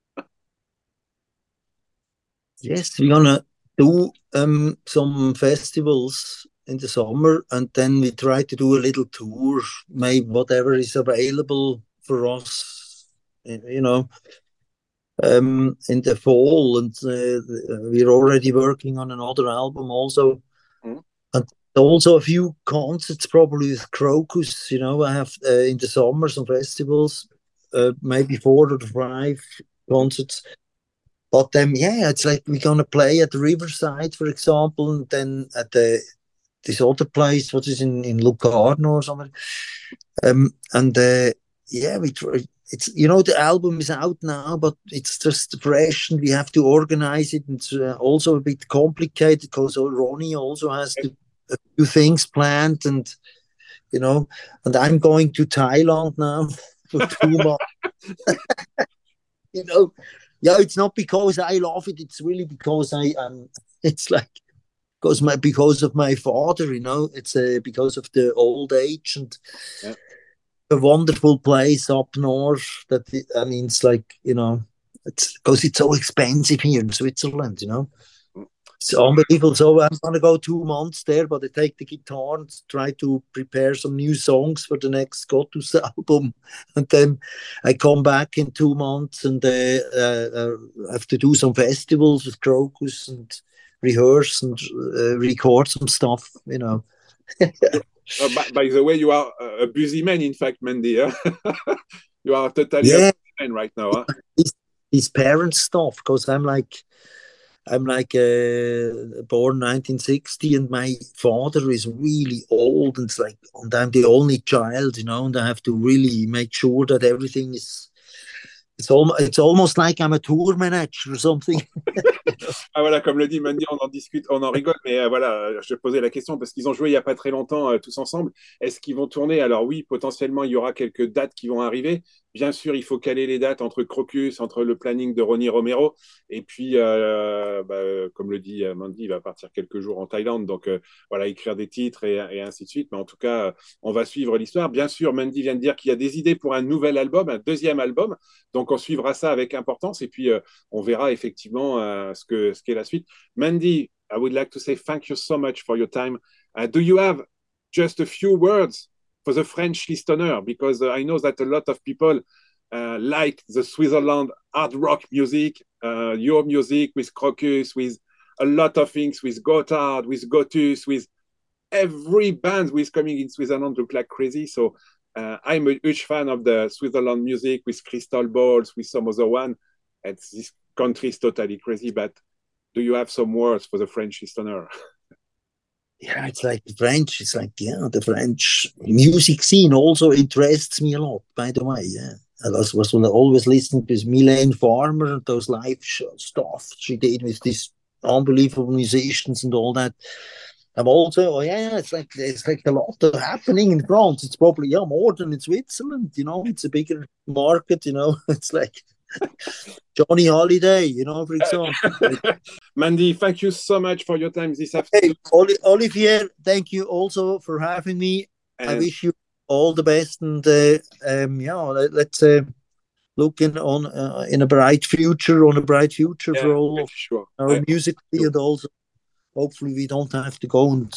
Yes, we're gonna do some festivals in the summer, and then we try to do a little tour, maybe whatever is available for us, in the fall. And we're already working on another album also. And also a few concerts probably with Crocus. I have in the summer some festivals, maybe 4 or 5 concerts. But it's like we're gonna play at the Riverside, for example, and then at this other place, what is in Locarno or something. We try. It's the album is out now, but it's just fresh, and we have to organize it. It's also a bit complicated because Ronnie also has a few things planned, and and I'm going to Thailand now for 2 months. It's not because I love it. It's really because it's like because of my father. It's because of the old age and a wonderful place up north. It's like it's because it's so expensive here in Switzerland. It's unbelievable. So I'm gonna go 2 months there, but I take the guitar and try to prepare some new songs for the next Gotus album, and then I come back in 2 months and have to do some festivals with Crocus and rehearse and record some stuff. By the way, you are a busy man, in fact, Mandy. You are totally a busy man right now. Huh? His parents' stuff, because I'm like born 1960, and my father is really old, and and I'm the only child, and I have to really make sure that everything is It's almost like I'm a tour manager or something. Ah voilà, comme le dit Mandy, on en discute, on en rigole, mais voilà, je te posais la question parce qu'ils ont joué il n'y a pas très longtemps tous ensemble. Est-ce qu'ils vont tourner? Alors oui, potentiellement, il y aura quelques dates qui vont arriver. Bien sûr, il faut caler les dates entre Crocus, entre le planning de Ronnie Romero, et puis, comme le dit Mandy, il va partir quelques jours en Thaïlande, donc voilà, écrire des titres et ainsi de suite. Mais en tout cas, on va suivre l'histoire. Bien sûr, Mandy vient de dire qu'il y a des idées pour un nouvel album, un deuxième album, donc on suivra ça avec importance, et puis on verra effectivement ce qu'est la suite. Mandy, I would like to say thank you so much for your time. Do you have just a few words for the French listener? Because I know that a lot of people like the Switzerland hard rock music, your music with Crocus, with a lot of things, with Gotthard, with Gotus, with every band who is coming in Switzerland look like crazy. So I'm a huge fan of the Switzerland music with Crystal Balls, with some other one. And this country is totally crazy, but do you have some words for the French listener? Yeah, it's like the French. It's like, yeah, the French music scene also interests me a lot, by the way. Yeah. I was always listening to Mylène Farmer, those live stuff she did with these unbelievable musicians and all that. I'm also, it's like a lot happening in France. It's probably more than in Switzerland. It's a bigger market. It's like Johnny Holiday, for example. Mandy, thank you so much for your time this afternoon. Hey, Olivier, thank you also for having me. And I wish you all the best, and let's look in a bright future, for all of our music, and also hopefully we don't have to go and.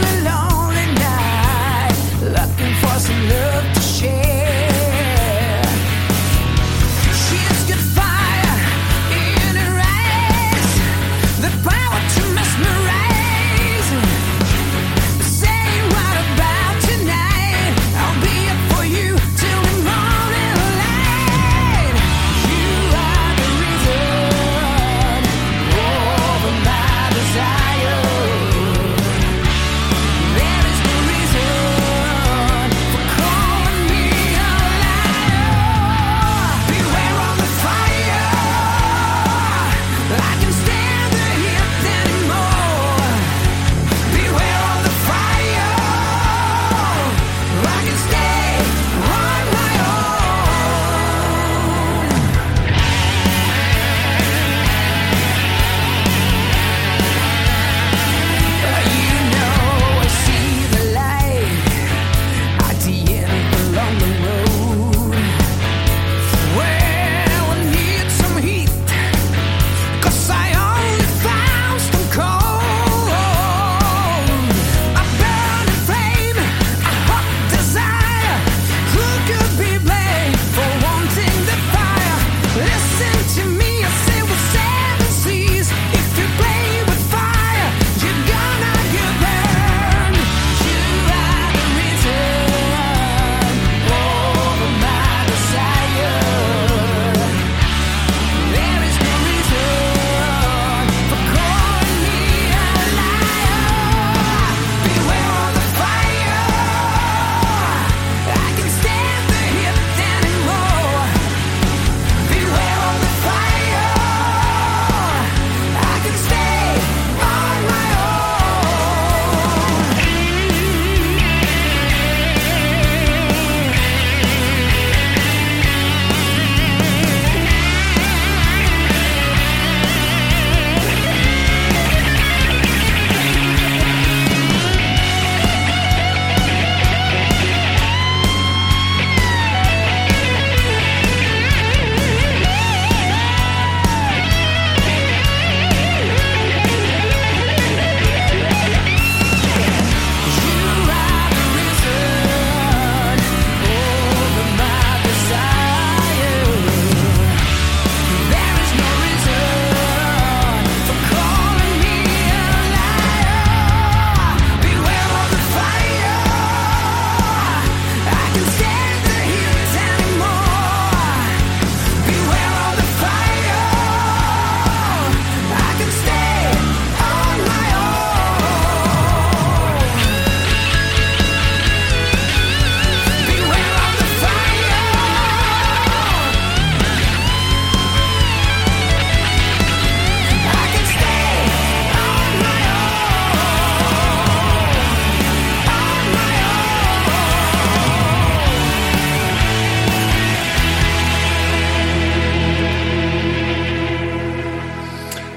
Looking for some love to share.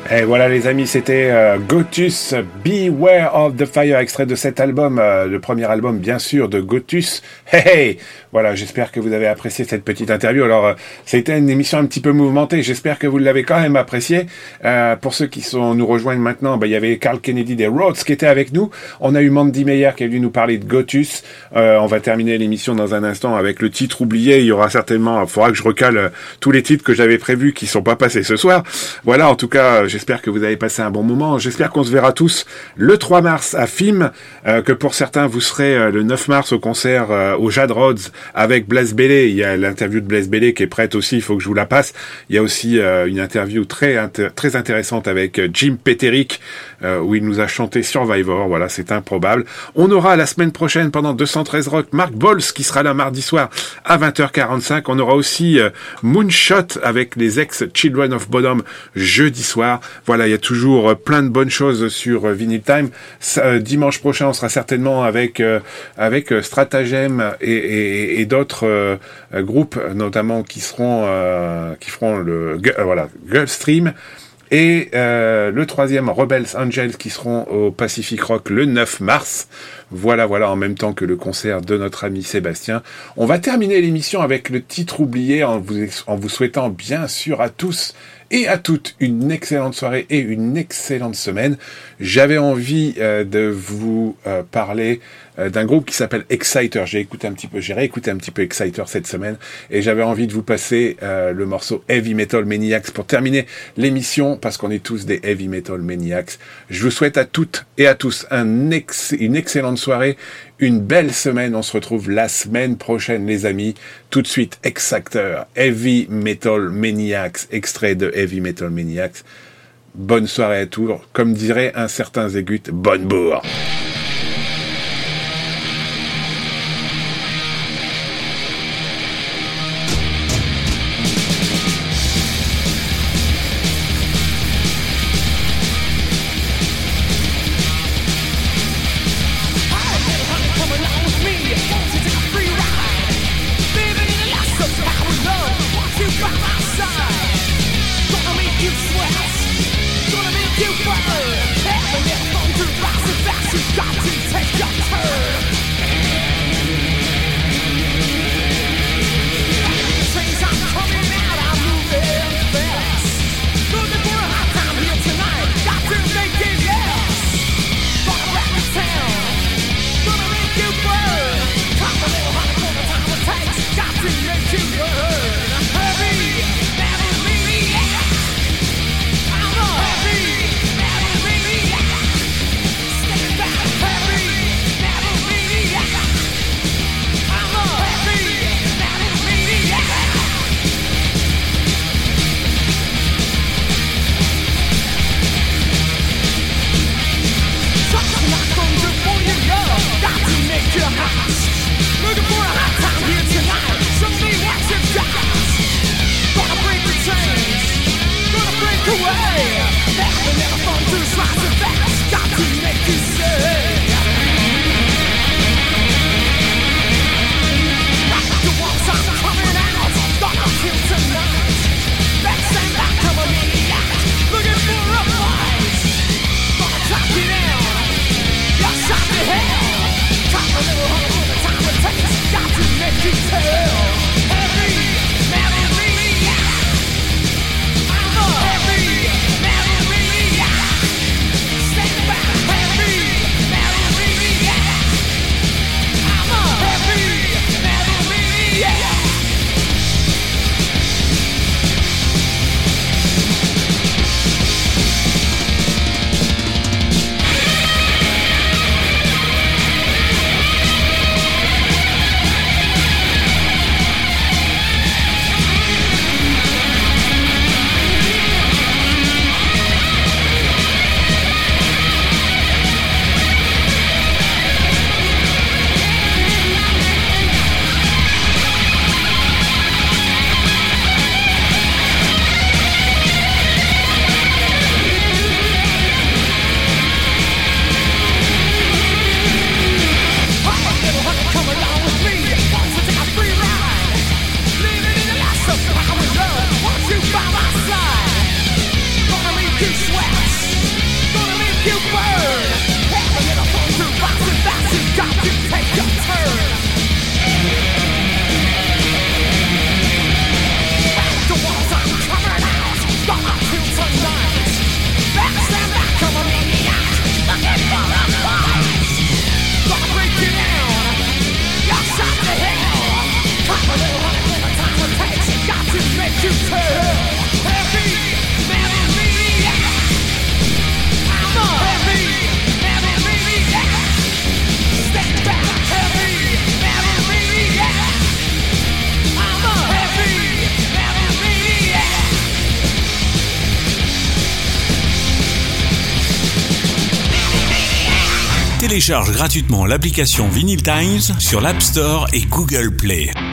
Et voilà les amis, c'était Gotus, Beware of the Fire, extrait de cet album, le premier album bien sûr de Gotus. Hey, hey. Voilà, j'espère que vous avez apprécié cette petite interview. Alors, c'était une émission un petit peu mouvementée, j'espère que vous l'avez quand même appréciée. Pour ceux qui nous rejoignent maintenant, il y avait Carl Kennedy des Rhodes qui était avec nous. On a eu Mandy Meyer qui est venu nous parler de Gotus. On va terminer l'émission dans un instant avec le titre oublié. Il y aura certainement, il faudra que je recale tous les titres que j'avais prévus qui sont pas passés ce soir. Voilà, en tout cas, j'espère que vous avez passé un bon moment. J'espère qu'on se verra tous le 3 mars à FIM, que pour certains vous serez le 9 mars au concert au Jade Rhodes avec Blaise Bellé. Il y a l'interview de Blaise Bellé qui est prête aussi, il faut que je vous la passe. Il y a aussi une interview très intéressante avec Jim Peterick, où il nous a chanté Survivor. Voilà, c'est improbable. On aura la semaine prochaine pendant 213 Rock Mark Bols qui sera là mardi soir à 20h45. On aura aussi Moonshot avec les ex-Children of Bodom jeudi soir. Voilà, il y a toujours plein de bonnes choses sur Vinyl Time. Dimanche prochain, on sera certainement avec Stratagem et d'autres groupes, notamment qui feront le Gulfstream. Et le troisième, Rebels Angels, qui seront au Pacific Rock le 9 mars. Voilà, en même temps que le concert de notre ami Sébastien. On va terminer l'émission avec le titre oublié en vous souhaitant bien sûr à tous et à toutes une excellente soirée et une excellente semaine. J'avais envie de vous parler d'un groupe qui s'appelle Exciter. J'ai réécouté un petit peu Exciter cette semaine et j'avais envie de vous passer le morceau Heavy Metal Maniacs pour terminer l'émission parce qu'on est tous des Heavy Metal Maniacs. Je vous souhaite à toutes et à tous une excellente soirée, une belle semaine. On se retrouve la semaine prochaine les amis. Tout de suite Exciter, Heavy Metal Maniacs, extrait de Heavy Metal Maniacs. Bonne soirée à tous. Comme dirait un certain Zégut, bonne bourre. you burn. Every little fool who rocks and bats has got to take your turn. The walls are coming out, got up till tonight. Stand back, come on, maniac, looking for a fight. Gonna break you down, you're shot to hell. Come a little honey, little time it takes, got to make you tell. Heavy, metal maniac. I'm a heavy, metal maniac. Stand back, heavy, metal maniac. I'm a heavy, metal maniac. Télécharge gratuitement l'application Vinyl Times sur l'App Store et Google Play.